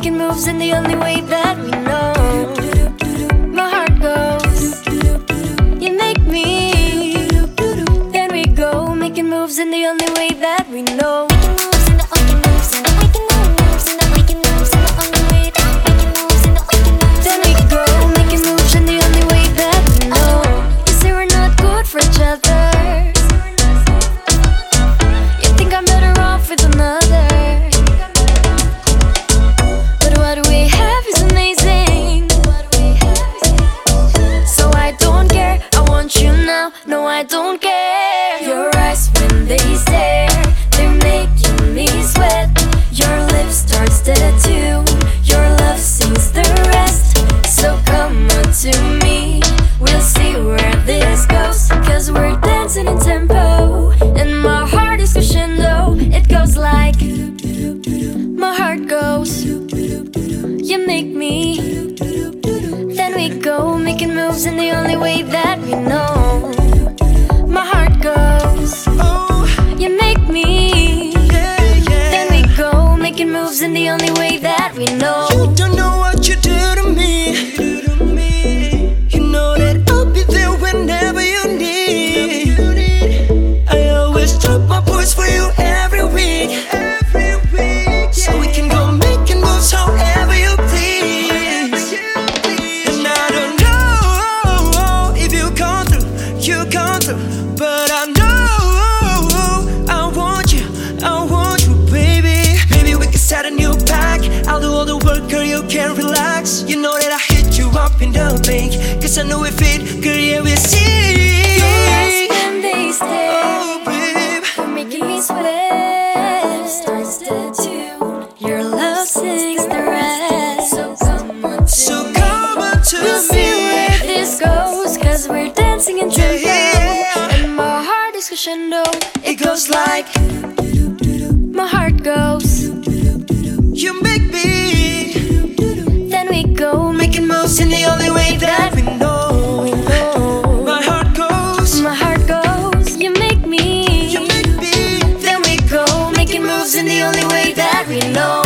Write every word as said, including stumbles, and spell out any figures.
making moves in the only way that we know. My heart goes, you make me. Then we go, making moves in the only way that we know. Then we go, making moves in the only way that we know. You say we're not good for each other. You think I'm better off with another. But what we have is amazing. So I don't care, I want you now. No, I don't care. Your eyes when they stare, they're making me sweat. Your lips starts to tune, your love sings the rest. So come on to me, we'll see where this goes. Cause we're dancing in tempo, and my heart is crescendo. It goes like, my heart goes, you make me. Then we go, making moves in the only way that we know. My heart goes, you make me. Then we go, making moves in the only way that we know. You don't know what you do to me. You know that I'll be there whenever you need. I always drop my voice for you every week. So we can go making moves however you please. And I don't know if you come through, you come through, but I know I want you, I want you, baby. Maybe we can start a new pack. I'll do all the work, girl, you can relax. You know that I hit you up in the bank, cause I know we fit, girl, yeah, we see. Your eyes when they stare, Oh, babe, they're making me sweat. Starts to tune, your love sings the rest. So come on to so me, come on to we'll see where me. this goes. Cause we're dancing in tempo, Yeah. and my heart is crescendo. It goes like, My heart goes, you make me. then we go, Making moves in the only way that we know. know. My heart goes, My heart goes, you make me. you make me. Then we go, making moves in the only way that we know.